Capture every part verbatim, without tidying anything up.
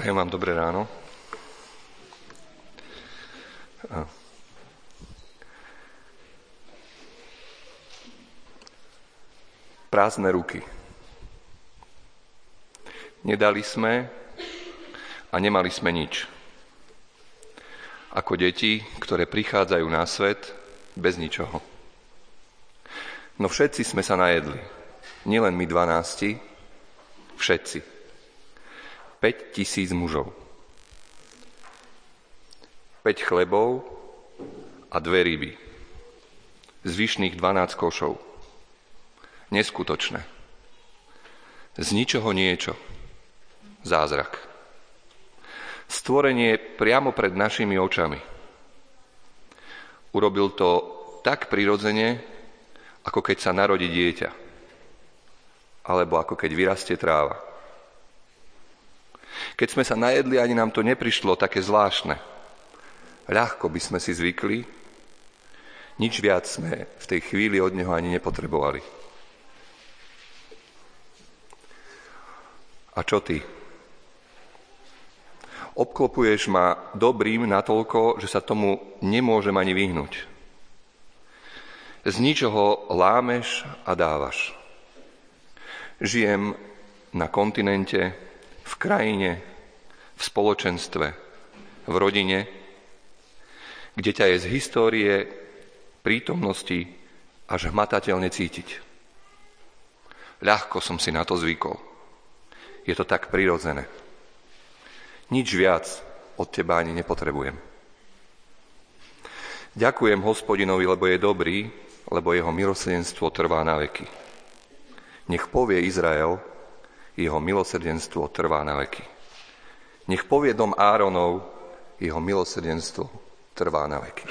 Prajem vám dobré ráno. Prázdne ruky. Nedali sme a nemali sme nič. Ako deti, ktoré prichádzajú na svet bez ničoho. No všetci sme sa najedli. Nielen my dvanásti, všetci. Päť tisíc mužov. Päť chlebov a dve ryby. Zvyšných dvanásť košov. Neskutočné. Z ničoho niečo. Zázrak. Stvorenie priamo pred našimi očami. Urobil to tak prirodzene, ako keď sa narodí dieťa. Alebo ako keď vyrastie tráva. Keď sme sa najedli, ani nám to neprišlo také zvláštne. Ľahko by sme si zvykli, nič viac sme v tej chvíli od neho ani nepotrebovali. A čo ty? Obklopuješ ma dobrým natoľko, že sa tomu nemôžem ani vyhnúť. Z ničoho lámeš a dávaš. Žijem na kontinente, v krajine, v spoločenstve, v rodine, kde ťa je z histórie prítomnosti až hmatateľne cítiť. Ľahko som si na to zvykol. Je to tak prirodzené. Nič viac od teba ani nepotrebujem. Ďakujem Hospodinovi, lebo je dobrý, lebo jeho milosrdenstvo trvá na veky. Nech povie Izrael, jeho milosrdenstvo trvá na veky. Nech povie dom Áronov, jeho milosrdenstvo trvá na veky.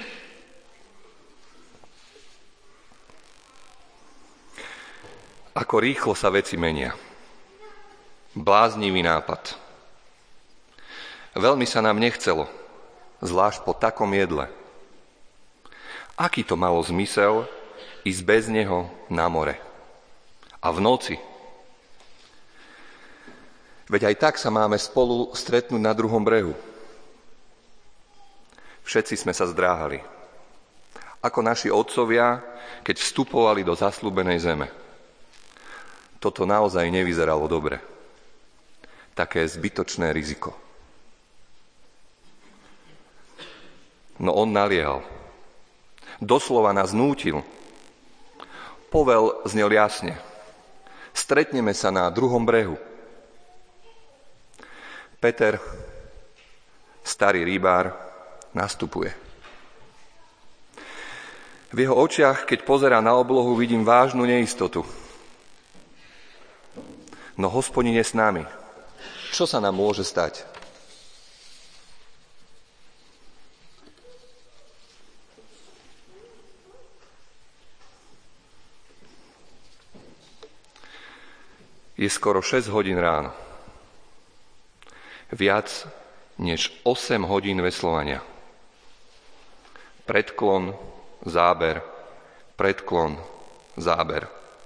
Ako rýchlo sa veci menia. Bláznivý nápad. Veľmi sa nám nechcelo, zvlášť po takom jedle. Aký to malo zmysel ísť bez neho na more? A v noci? Veď aj tak sa máme spolu stretnúť na druhom brehu. Všetci sme sa zdráhali. Ako naši otcovia, keď vstupovali do zasľúbenej zeme. Toto naozaj nevyzeralo dobre. Také zbytočné riziko. No on naliehal. Doslova nás nútil. Povel znel jasne. Stretneme sa na druhom brehu. Peter, starý rybár, nastupuje. V jeho očiach, keď pozerá na oblohu, vidím vážnu neistotu. No Hospodin je s nami. Čo sa nám môže stať? Je skoro šesť hodín ráno. Viac než osem hodín veslovania. Predklon, záber, predklon, záber.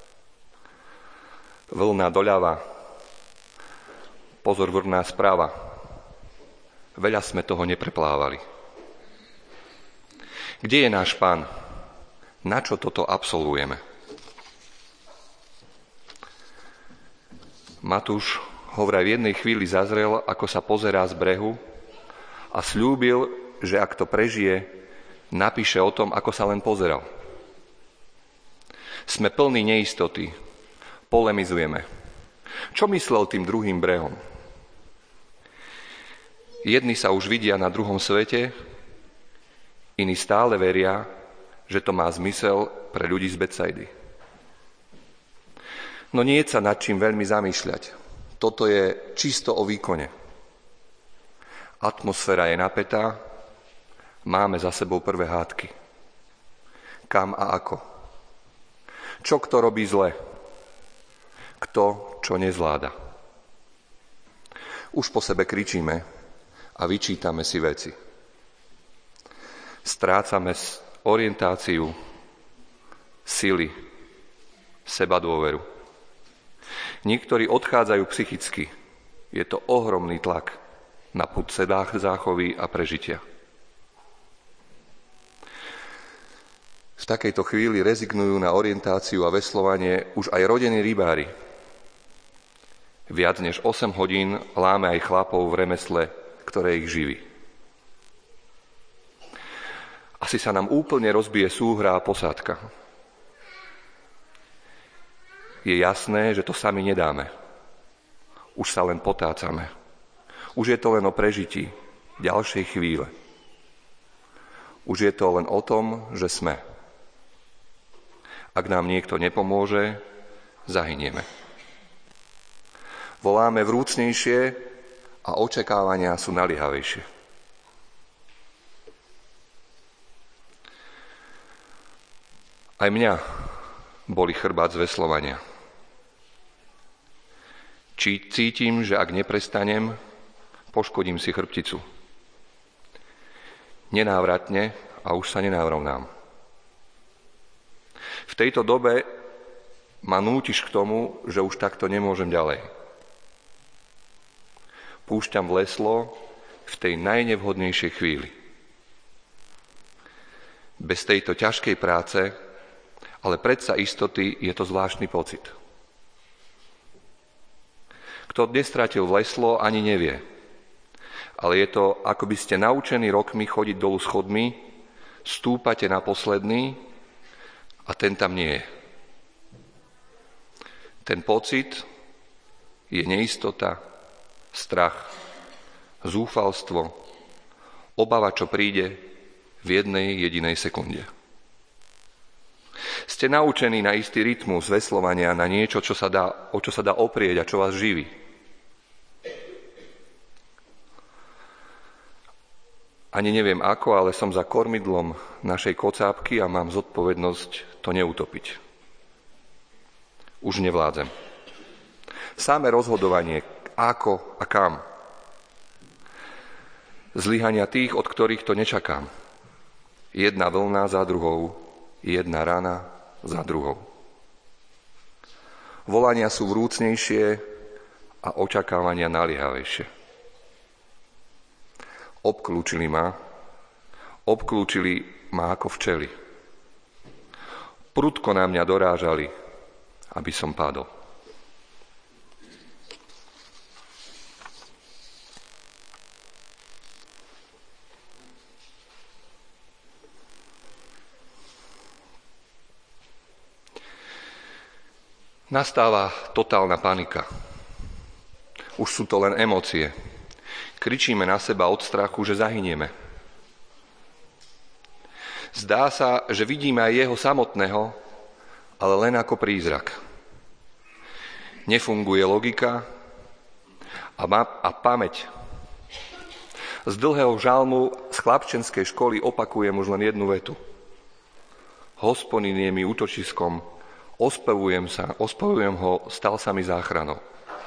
Vlna doľava, pozor vrná správa. Veľa sme toho nepreplávali. Kde je náš Pán? Na čo toto absolvujeme? Matúš ho vraj v jednej chvíli zazrel, ako sa pozerá z brehu a sľúbil, že ak to prežije, napíše o tom, ako sa len pozeral. Sme plní neistoty, polemizujeme. Čo myslel tým druhým brehom? Jedni sa už vidia na druhom svete, iní stále veria, že to má zmysel pre ľudí z Betsaidy. No nie je sa nad čím veľmi zamýšľať. Toto je čisto o výkone. Atmosféra je napätá, máme za sebou prvé hádky. Kam a ako? Čo kto robí zle? Kto čo nezvláda? Už po sebe kričíme a vyčítame si veci. Strácame orientáciu, sily, sebadôveru. Niektorí odchádzajú psychicky, Je to ohromný tlak na pud záchovy a prežitia. V takejto chvíli rezignujú na orientáciu a veslovanie už aj rodení rybári. Viac než osem hodín láme aj chlapov v remesle, ktoré ich živí. Asi sa nám úplne rozbije súhra a posádka. Je jasné, že to sami nedáme. Už sa len potácame. Už je to len o prežití ďalšej chvíle. Už je to len o tom, že sme. Ak nám niekto nepomôže, zahynieme. Voláme vrúcnejšie a očakávania sú naliehavejšie. Aj mňa boli chrbát z veslovania. Či cítim, že ak neprestanem, poškodím si chrbticu. Nenávratne a už sa nenávrovnám. V tejto dobe ma nútiš k tomu, že už takto nemôžem ďalej. Púšťam veslo v tej najnevhodnejšej chvíli. Bez tejto ťažkej práce, ale predsa istoty, je to zvláštny pocit. Kto nestratil veslo, ani nevie. Ale je to, ako by ste naučení rokmi chodiť dolu schodmi, stúpate na posledný a ten tam nie je. Ten pocit je neistota, strach, zúfalstvo, obava, čo príde v jednej jedinej sekunde. Ste naučení na istý rytmus veslovania, na niečo, čo sa dá, o čo sa dá oprieť a čo vás živí. Ani neviem ako, ale som za kormidlom našej kocápky a mám zodpovednosť to neutopiť. Už nevládzem. Sáme rozhodovanie, ako a kam. Zlyhania tých, od ktorých to nečakám. Jedna vlna za druhou, jedna rana za druhou. Volania sú vrúcnejšie a očakávania naliehavejšie. Obklúčili ma, obklúčili ma ako včely. Prudko na mňa dorážali, aby som padol. Nastáva totálna panika. Už sú to len emócie. Kričíme na seba od strachu, že zahynieme. Zdá sa, že vidíme aj jeho samotného, ale len ako prízrak. Nefunguje logika a, ma- a pamäť. Z dlhého žalmu z chlapčenskej školy opakujem už len jednu vetu. Hospodin je mi útočiskom, ospevujem sa, ospevujem ho, stal sa mi záchranou.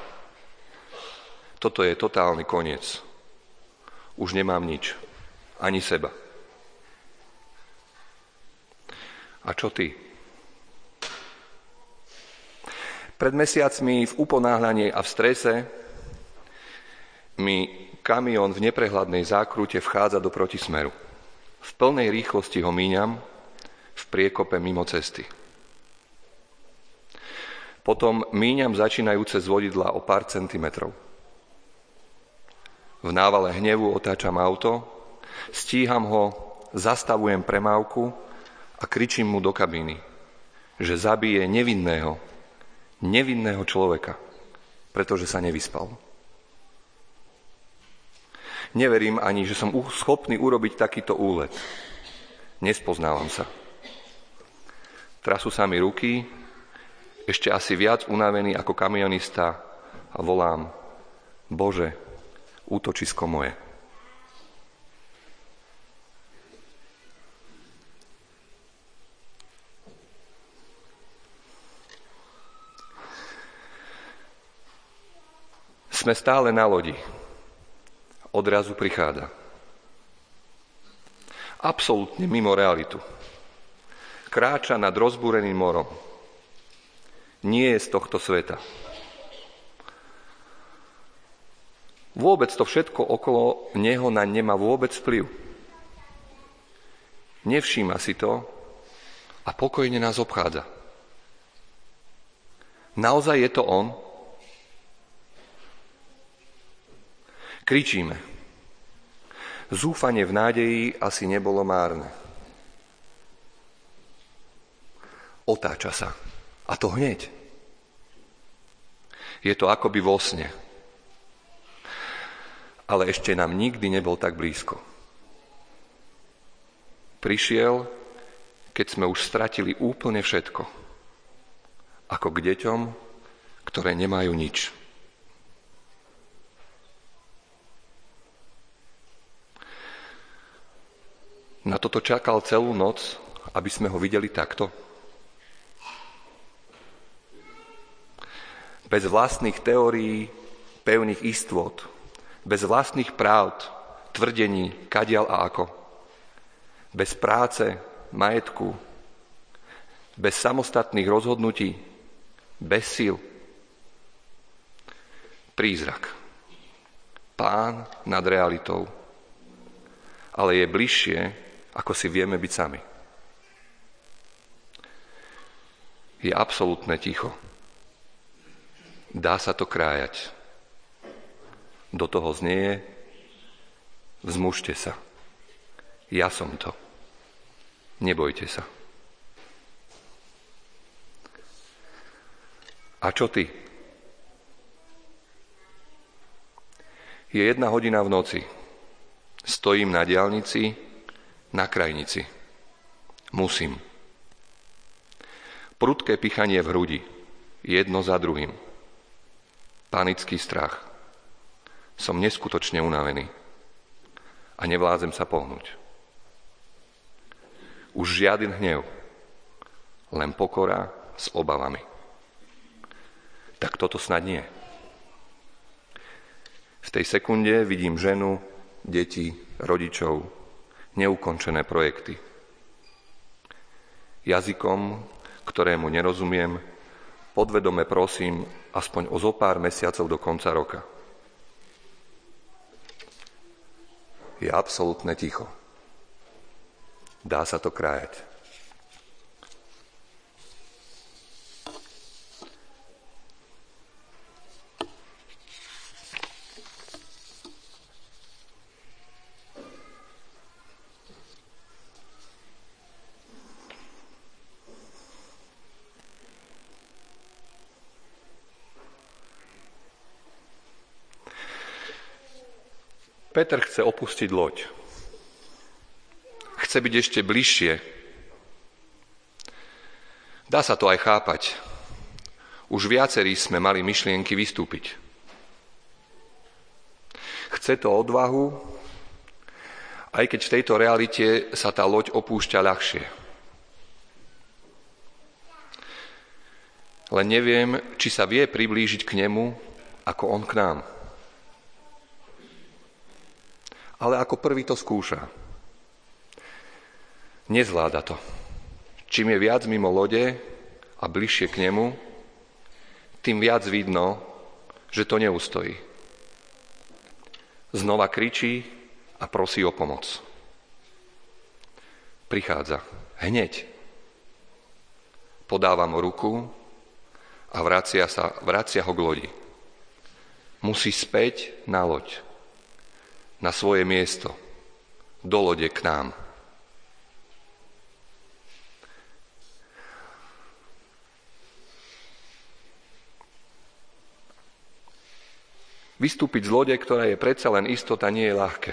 Toto je totálny koniec. Už nemám nič. Ani seba. A čo ty? Pred mesiacmi v uponáhľaní a v strese mi kamión v neprehľadnej zákrute vchádza do protismeru. V plnej rýchlosti ho míňam v priekope mimo cesty. Potom míňam začínajúce zvodidlá o pár centimetrov. V návale hnevu otáčam auto, stíham ho, zastavujem premávku a kričím mu do kabíny, že zabije nevinného, nevinného človeka, pretože sa nevyspal. Neverím ani, že som schopný urobiť takýto úlet. Nespoznávam sa. Trasú sa mi ruky, ešte asi viac unavený ako kamionista a volám: Bože, útočisko moje. Sme stále na lodi. Odrazu prichádza. Absolútne mimo realitu. Kráča nad rozbúreným morom. Nie je z tohto sveta. Vôbec to všetko okolo neho naň nemá vôbec vplyv. Nevšíma si to a pokojne nás obchádza. Naozaj je to on? Kričíme. Zúfanie v nádeji asi nebolo márne. Otáča sa. A to hneď. Je to akoby vo sne. Ale ešte nám nikdy nebol tak blízko. Prišiel, keď sme už stratili úplne všetko. Ako k deťom, ktoré nemajú nič. Na toto čakal celú noc, aby sme ho videli takto. Bez vlastných teórií, pevných istôt, bez vlastných pravd, tvrdení, kadiaľ a ako. Bez práce, majetku, bez samostatných rozhodnutí, bez síl. Prízrak. Pán nad realitou. Ale je bližšie, ako si vieme byť sami. Je absolútne ticho. Dá sa to krájať. Do toho znieje: vzmužte sa. Ja som to. Nebojte sa. A čo ty? Je jedna hodina v noci. Stojím na diaľnici, na krajnici. Musím. Prudké pichanie v hrudi, jedno za druhým. Panický strach. Som neskutočne unavený a nevládzem sa pohnúť. Už žiaden hnev, len pokora s obavami. Tak toto snad nie. V tej sekunde vidím ženu, deti, rodičov, neukončené projekty. Jazykom, ktorému nerozumiem, podvedome prosím aspoň o zo pár mesiacov do konca roka. Je absolútne ticho. Dá sa to krájať. Peter chce opustiť loď. Chce byť ešte bližšie. Dá sa to aj chápať. Už viacerí sme mali myšlienky vystúpiť. Chce to odvahu, aj keď v tejto realite sa tá loď opúšťa ľahšie. Len neviem, či sa vie priblížiť k nemu, ako on k nám. Ale ako prvý to skúša. Nezvláda to. Čím je viac mimo lode a bližšie k nemu, tým viac vidno, že to neustojí. Znova kričí a prosí o pomoc. Prichádza. Hneď. Podáva mu ruku a vracia sa, vracia ho k lodi. Musí späť na loď. Na svoje miesto, do lode k nám. Vystúpiť z lode, ktorá je predsa len istota, nie je ľahké.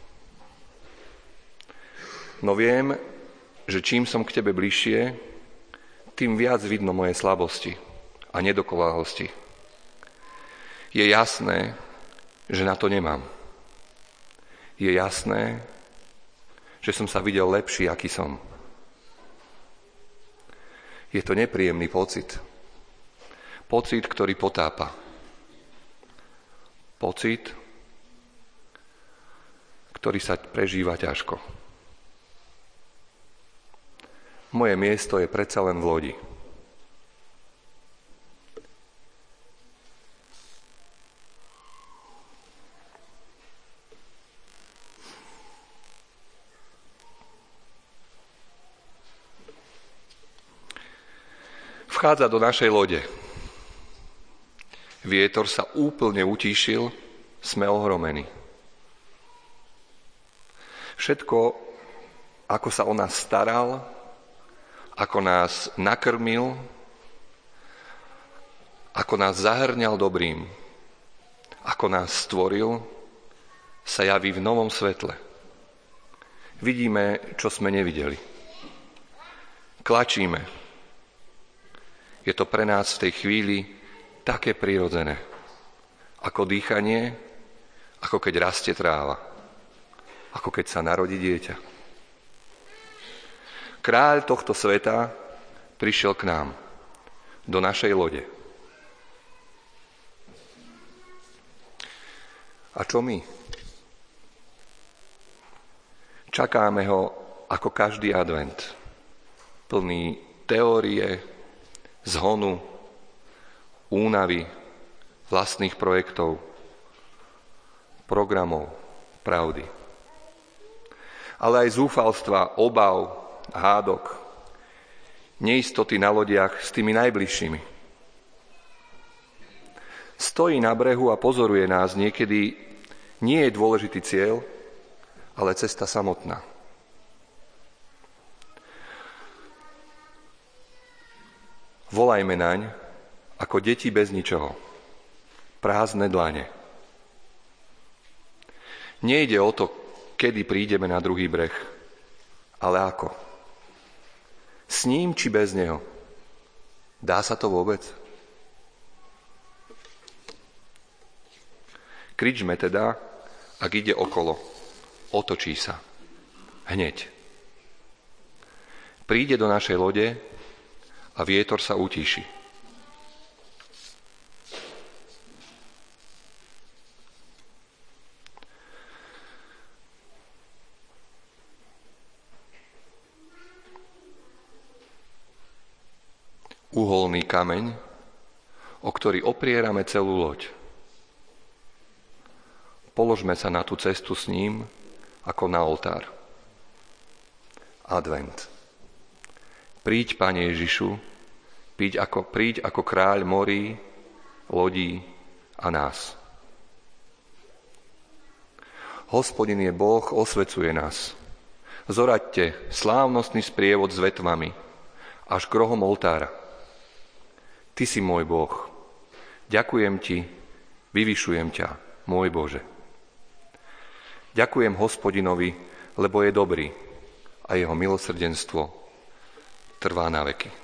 No viem, že čím som k tebe bližšie, tým viac vidno moje slabosti a nedokonalosti. Je jasné, že na to nemám. Je jasné, že som sa videl lepší, aký som. Je to nepríjemný pocit. Pocit, ktorý potápa. Pocit, ktorý sa prežíva ťažko. Moje miesto je predsa len v lodi. vchádza do našej lode. Vietor sa úplne utíšil, sme ohromení. Všetko, ako sa o nás staral, ako nás nakrmil, ako nás zahrňal dobrým, ako nás stvoril, sa javí v novom svetle. Vidíme, čo sme nevideli. Klačíme. Je to pre nás v tej chvíli také prirodzené, ako dýchanie, ako keď rastie tráva, ako keď sa narodí dieťa. Kráľ tohto sveta prišiel k nám, do našej lode. A čo my? Čakáme ho ako každý advent, plný teórie, zhonu, únavy, vlastných projektov, programov, pravdy. Ale aj zúfalstva, obav, hádok, neistoty na lodiach s tými najbližšími. Stojí na brehu a pozoruje nás. Niekedy nie je dôležitý cieľ, ale cesta samotná. Volajme naň ako deti bez ničoho. Prázdne dlane. Nejde o to, kedy prídeme na druhý breh, ale ako. S ním či bez neho. Dá sa to vôbec? Kričme teda, ak ide okolo. Otočí sa. Hneď. Príde do našej lode a vietor sa utíši. Uholný kameň, o ktorý oprierame celú loď. Položme sa na tú cestu s ním ako na oltár. Advent. Príď, Pane Ježišu, príď ako, príď ako kráľ morí, lodí a nás. Hospodin je Boh, osvecuje nás. Zoraďte slávnostný sprievod s vetvami až k rohom oltára. Ty si môj Boh. Ďakujem ti, vyvyšujem ťa, môj Bože. Ďakujem Hospodinovi, lebo je dobrý a jeho milosrdenstvo trvá na veky.